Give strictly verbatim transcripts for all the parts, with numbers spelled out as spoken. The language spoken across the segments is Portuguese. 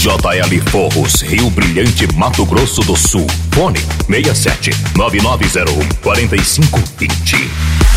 J L Forros, Rio Brilhante, Mato Grosso do Sul. Fone seis sete nove nove zero um quatro cinco dois zero.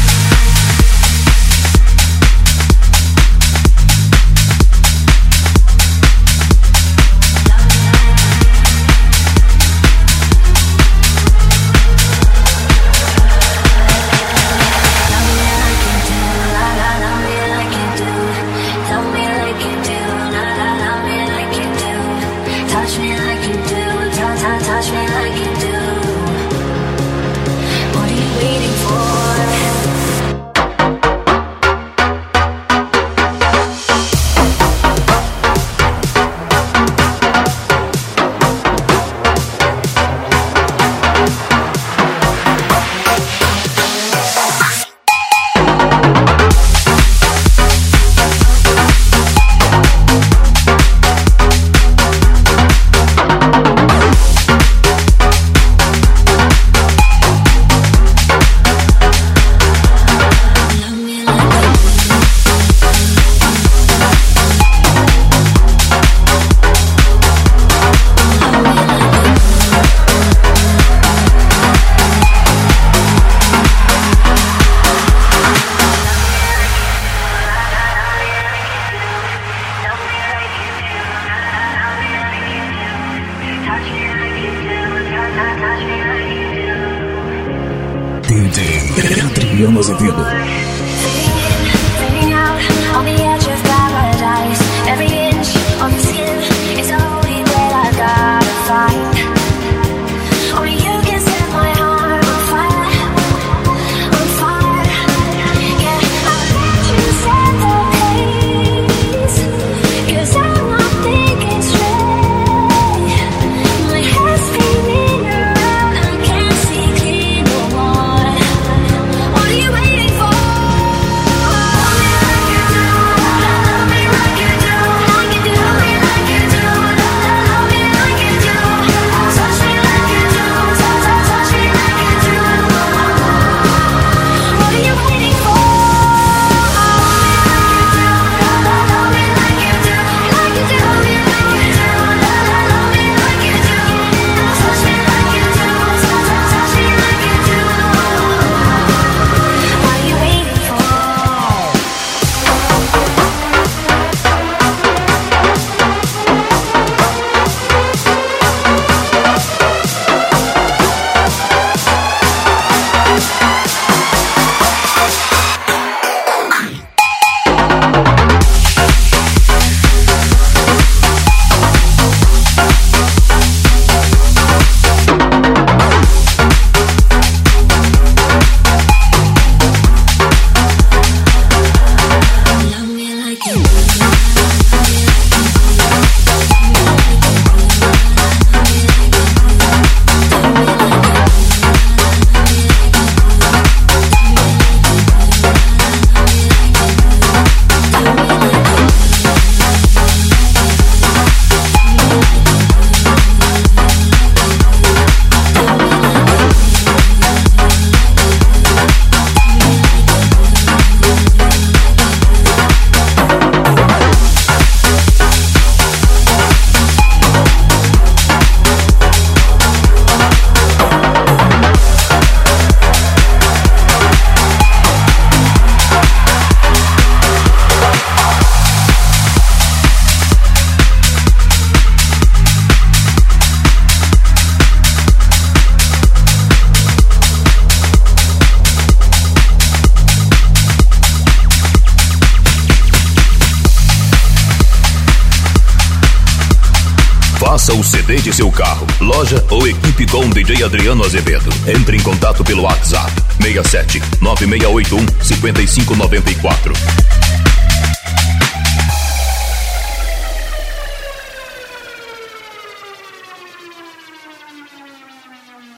D J Adriano Azevedo. Faça o C D de seu carro, loja ou equipe com D J Adriano Azevedo. Entre em contato pelo WhatsApp seis sete nove seis oito um cinco cinco nove quatro.